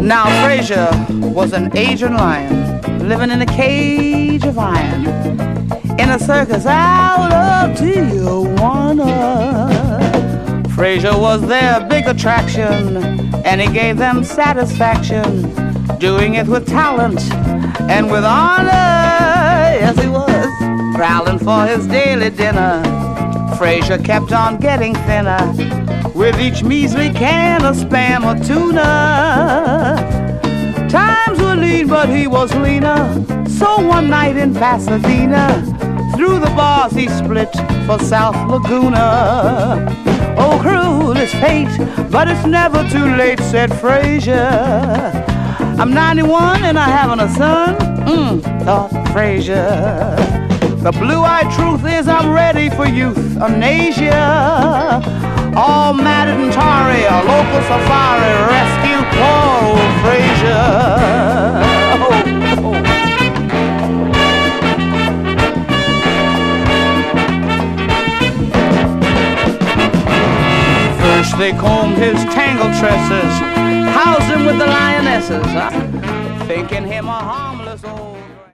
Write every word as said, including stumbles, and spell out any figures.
Now Frazier was an Asian lion living in a cage of iron in a circus out of Tijuana. Frazier was their big attraction, and he gave them satisfaction, doing it with talent and with honor. Yes, he was prowling for his daily dinner. Frazier kept on getting thinner with each measly can of Spam or tuna. Times were lean, but he was leaner. So one night in Pasadena, through the bars he split for South Laguna. Oh, cruel is fate, but it's never too late, said Frazier. I'm ninety-one and I haven't a son, mm, thought Frazier. The blue-eyed truth is I'm ready for euthanasia. All matted and tarry, a local safari rescue poor old Frazier. Oh, oh. First they combed his tangled tresses, housed him with the lionesses, huh? Thinking him a harmless old